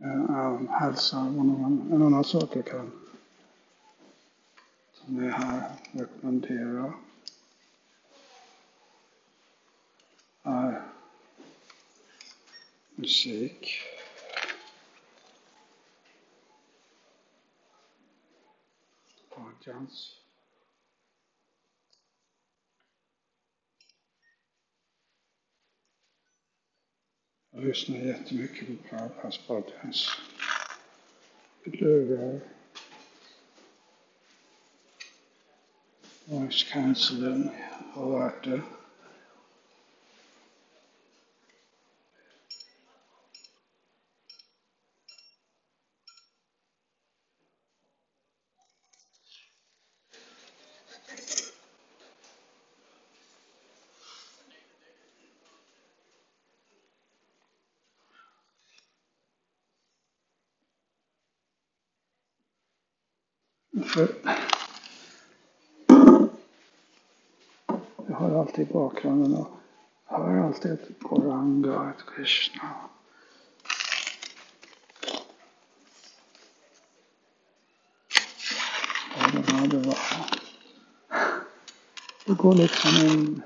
hälsa en annan sak jag kan ta med här, rekommendera, är musik. Podcast. Jag lyssnar jättemycket på Podcast. Lurar. Noise cancelling har varit det. För jag har alltid i bakgrunden och hör alltid ett Goranga, ett Krishna. Det går liksom in,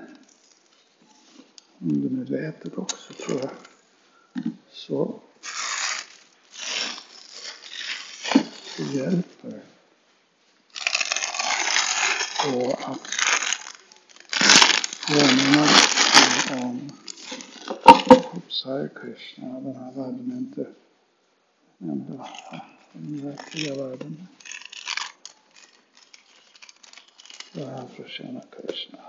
om du nu vet det också tror jag, så det hjälper på att påminna om Hare Krishna, den här världen är inte den verkliga världen. Jag är här för att tjäna Krishna.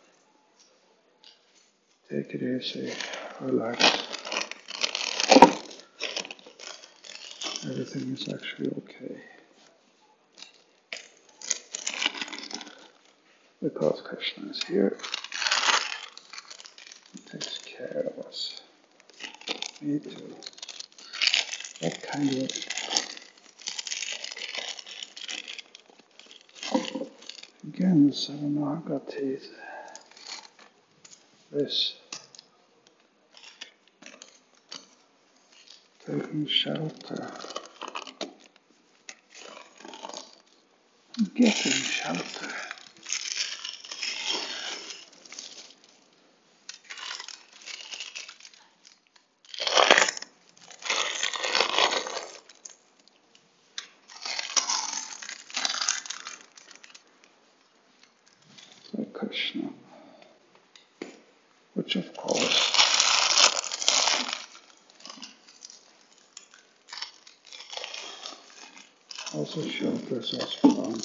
Take it easy, relax. Everything is actually okay. Because Krishna is here. He takes care of us. Me too. That kind of again, Saranagati, this taking shelter, getting shelter. Krishna, which of course also shelters us from,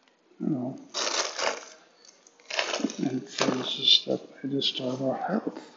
influences that may disturb our health.